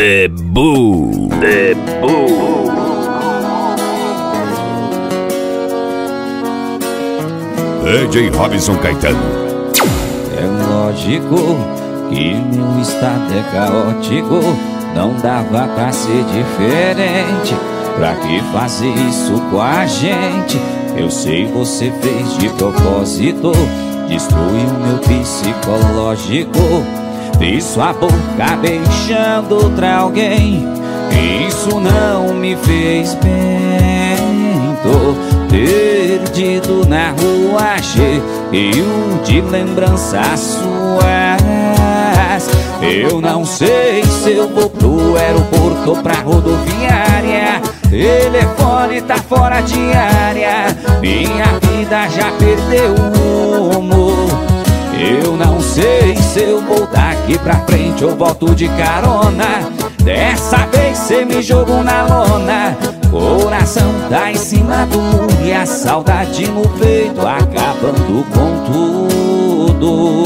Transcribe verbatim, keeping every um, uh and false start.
Debu, Debu. D J Robson Caetano. É lógico que meu estado é caótico, não dava pra ser diferente. Pra que fazer isso com a gente? Eu sei você fez de propósito, destruiu meu psicológico. Fiz sua boca beijando outra alguém, isso não me fez bem. Tô perdido na rua, cheio de lembranças suas. Eu não sei se eu vou pro aeroporto ou pra rodoviária. Telefone tá fora de área, minha vida já perdeu o rumo. Eu não sei se eu vou daqui pra frente ou volto de carona. Dessa vez cê me jogou na lona, coração tá em cima do muro e a saudade no peito acabando com tudo.